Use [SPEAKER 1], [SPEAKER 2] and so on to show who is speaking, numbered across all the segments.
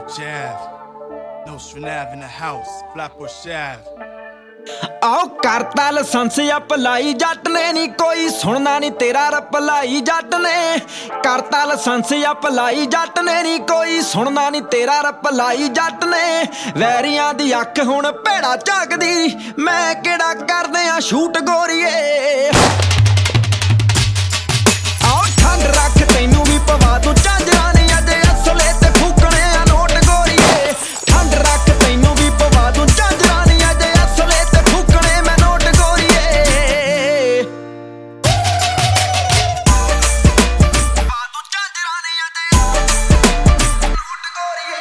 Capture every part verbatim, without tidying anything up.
[SPEAKER 1] Jav, no Shrenav in the house, Flatbush Shav.
[SPEAKER 2] आओ करता licence अपलाई जट ने नी कोई सुनना नी तेरा रपलाई जट ने करता लाइसेंस अपलाई जट ने नी कोई सुनना नी तेरा रपलाई जट ने वैरियां दी अख हुण भेड़ा झाकदी मैं केड़ा करदे आ शूट गोरीए आओ ठंड रख तैनू भी पवा दूं झांजरा नी अजे असले ते फूकणे आ नोट गोरीए ठंड रख तैनू भी पवा दूं झांजरा नी अजे असले ते फूकणे मैं नोट गोरीए पवा दूं झांजरा नी अजे नोट गोरीए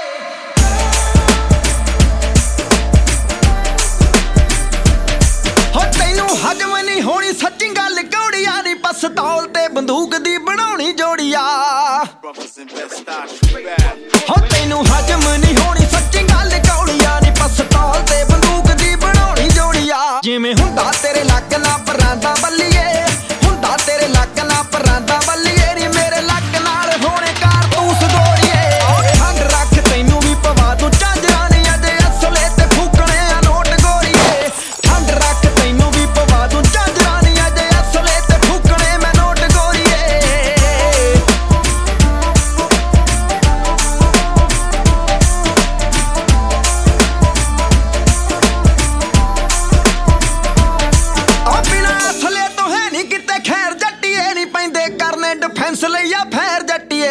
[SPEAKER 2] हो तैनू हजम नहीं होनी सच्ची गल कौड़िया नी पस्तौल ते बंदूक दी बनाउणी जोड़िया हो तैनू हजम नहीं होनी सच्ची गल कौड़िया नी पस्तौल ते बंदूक दी बनाउणी जोड़िया जिवें हुंदा तेरे लक ना परांदा बल्लीए हुंदा तेरे लक ना परांदा बल्लीए नी मेरे लक नाल होणे कारतूस गोरीए ठंड रख तैनू भी पवा दूं झांजरा नी अजे असले ते फूकणे आ नोट गोरीए ठंड रख तैनू भी पवा दूं झांजरा नी अजे असले ते फूकणे मैं नोट गोरीए आ बिना असले तो है नी किते खैर जट्टीए नी पैंदे करने डिफेंस लईया फैर जट्टीए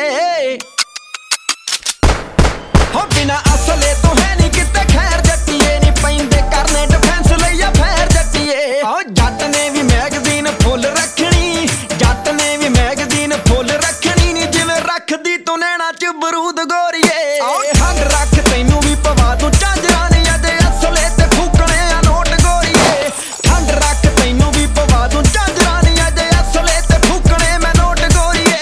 [SPEAKER 2] हो बिना असले तो है नी किते खैर जट्टीए नी पैंदे करने डिफेंस लईया फैर जट्टीए ओ जट ने भी मैगजीन फुल रखनी जट ने भी मैगजीन फुल रखनी नी जिवें रखदी तू नैना च बरूद गोरीए ओ ठंड रख तैनू भी पवा दूं झांजरा नी अजे असले ते फूकणे आ नोट गोरीए ठंड रख तैनू भी पवा दूं झांजरा नी अजे असले ते फूकणे मैं नोट गोरीए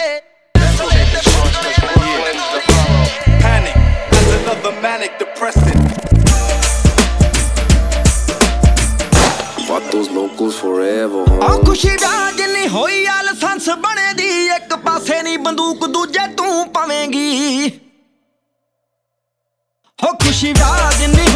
[SPEAKER 1] Panic, that's another manic depressant.
[SPEAKER 3] Fuck those locals forever,
[SPEAKER 2] ਆ
[SPEAKER 3] huh?
[SPEAKER 2] ਖੁਸ਼ੀ ਵਿਆਹ ਜਿੰਨੀ ਹੋਈ ਆ ਲਾਇਸੈਂਸ ਬਣੇ ਦੀ ਇੱਕ ਪਾਸੇ ਨਹੀਂ ਬੰਦੂਕ ਦੂਜੇ ਤੂੰ ਪਵੇਂਗੀ ਹੋ ਖੁਸ਼ੀ ਵਿਆਹ ਜਿੰਨੀ